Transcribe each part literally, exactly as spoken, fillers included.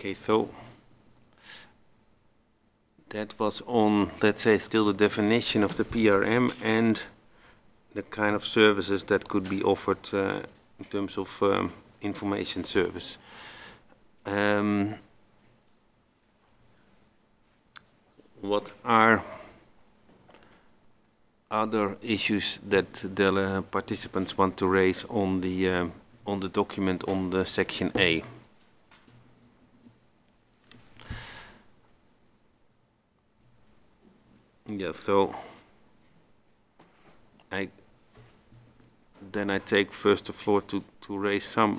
Okay, so that was on, let's say, still the definition of the P R M and the kind of services that could be offered uh, in terms of um, information service. Um, what are other issues that the uh, participants want to raise on the um, on the document on the section A? Yeah, so I then I take first the floor to to raise some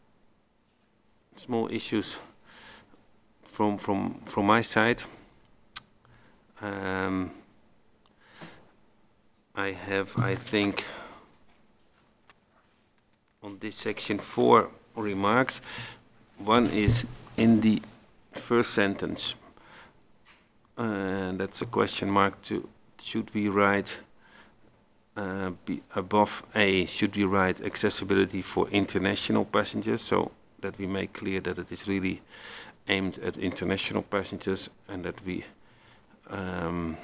small issues from from from my side. Um, I have, I think, on this section four remarks. One is in the first sentence, and uh, that's a question mark. To should we write uh, be above A? Should we write accessibility for international passengers, so that we make clear that it is really aimed at international passengers, and that we um,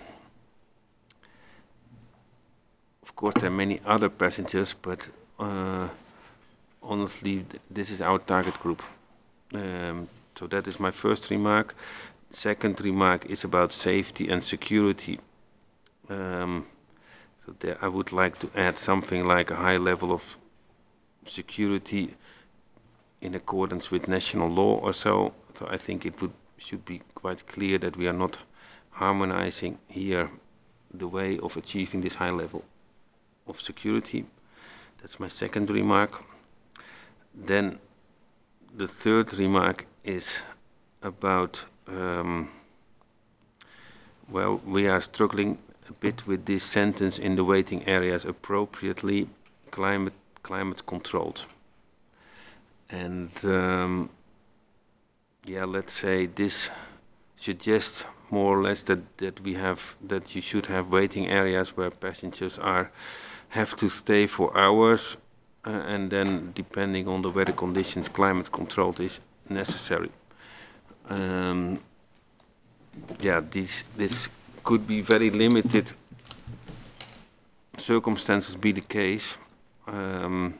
of course there are many other passengers, but uh, honestly this is our target group. Um, so that is my first remark. Second remark is about safety and security. Um, so there I would like to add something like a high level of security in accordance with national law or so. So I think it would should be quite clear that we are not harmonizing here the way of achieving this high level of security. That's my second remark. Then the third remark is about um, well, we are struggling a bit with this sentence in the waiting areas appropriately climate climate controlled. And um, yeah, let's say this suggests more or less that, that we have that you should have waiting areas where passengers are have to stay for hours, uh, and then depending on the weather conditions, climate controlled is necessary. Um, yeah, this this could be very limited circumstances be the case. Um,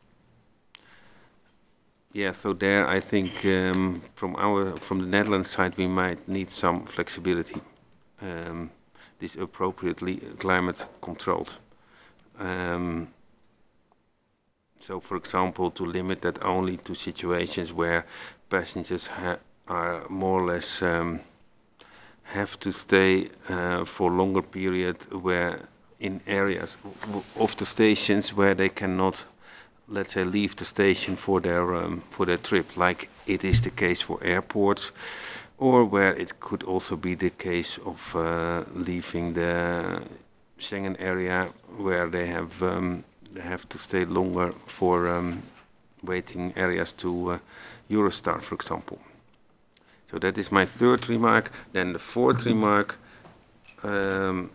yeah, so there I think um, from our from the Netherlands side we might need some flexibility. Um, this appropriately climate controlled. Um, so, for example, to limit that only to situations where passengers ha are more or less um, have to stay uh, for longer period, where in areas of the stations where they cannot, let's say, leave the station for their um, for their trip, like it is the case for airports, or where it could also be the case of uh, leaving the Schengen area, where they have um, they have to stay longer for um, waiting areas to uh, Eurostar, for example. So that is my third remark. Then the fourth remark um,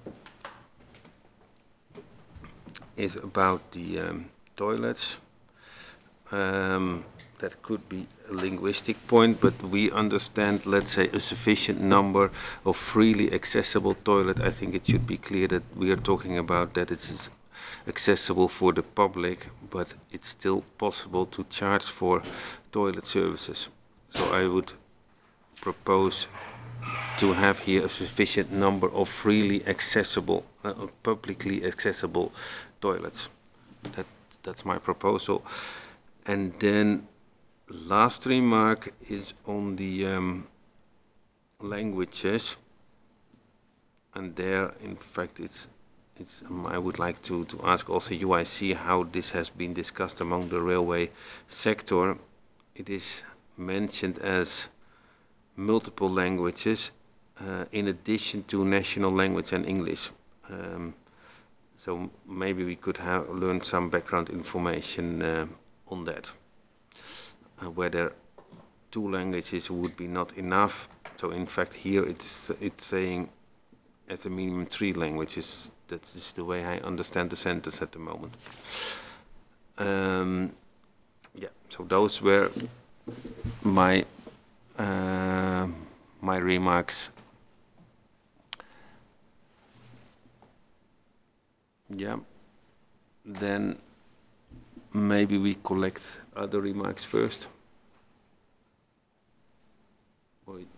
is about the um, toilets. Um, that could be a linguistic point, but we understand, let's say, a sufficient number of freely accessible toilet. I think it should be clear that we are talking about that it's accessible for the public, but it's still possible to charge for toilet services. So I would propose to have here a sufficient number of freely accessible, uh, publicly accessible toilets. That, that's my proposal. And then last remark is on the um, languages, and there, in fact, it's it's. Um, I would like to to ask also U I C how this has been discussed among the railway sector. It is mentioned as multiple languages uh, in addition to national language and English. Um, so maybe we could have learned some background information uh, on that. Uh, whether two languages would be not enough. So in fact here it's it's saying as a minimum three languages. That is the way I understand the sentence at the moment. Um, yeah. So those were my uh, my remarks. Yeah. Then maybe we collect other remarks first. Or